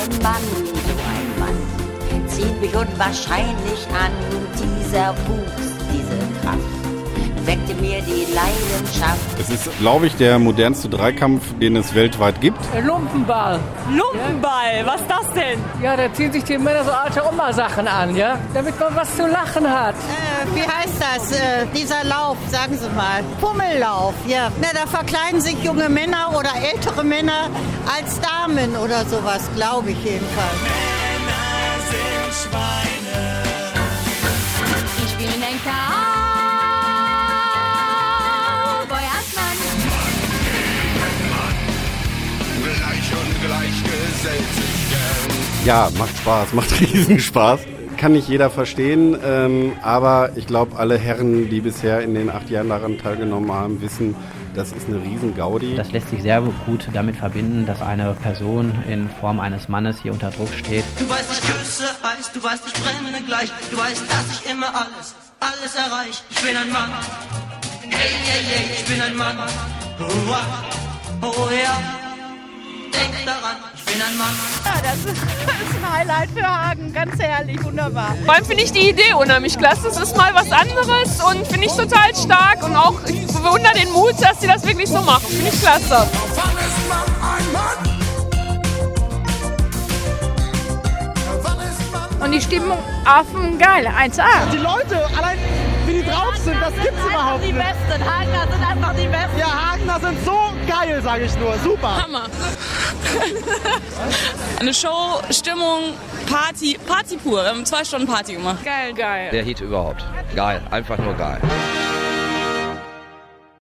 so ein Mann, zieht mich unwahrscheinlich an. Dieser Wuchs, diese Kraft, weckte mir die Leidenschaft. Es ist, glaube ich, der modernste Dreikampf, den es weltweit gibt. Lumpenball. Lumpenball, was ist das denn? Ja, da ziehen sich die Männer so alte Oma-Sachen an, ja? Damit man was zu lachen hat. Wie heißt das? Dieser Lauf, sagen Sie mal. Pummellauf, ja. Na, da verkleiden sich junge Männer oder ältere Männer als Damen oder sowas, glaube ich jedenfalls. Männer sind Schweine. Ich bin ein Gleich und gleichgesellt sich gern. Ja, macht Spaß, macht Riesenspaß. Kann nicht jeder verstehen, aber ich glaube, alle Herren, die bisher in den 8 Jahren daran teilgenommen haben, wissen, das ist eine Riesen-Gaudi. Das lässt sich sehr gut damit verbinden, dass eine Person in Form eines Mannes hier unter Druck steht. Du weißt, ich küsse heiß, du weißt, ich brenne gleich. Du weißt, dass ich immer alles erreich. Ich bin ein Mann. Hey, hey, hey, ich bin ein Mann. Oh ja. Denk daran, ich bin ein Mann. Ja, das ist ein Highlight für Hagen, ganz herrlich, wunderbar. Vor allem finde ich die Idee unheimlich klasse. Es ist mal was anderes und finde ich total stark. Und auch, ich bewundere den Mut, dass sie das wirklich so machen. Finde ich klasse. Wann ist man ein Mann? Wann ist man? Und die Stimmung affengeil, 1A. Die Leute, allein wie die drauf sind, das gibt's überhaupt nicht. Die Besten, Hagener sind einfach die Besten. Ja, Hagener sind so geil, sage ich nur. Super. Hammer. Eine Show, Stimmung, Party pur. Wir haben 2 Stunden Party gemacht. Geil. Der Hit überhaupt. Geil, einfach nur geil.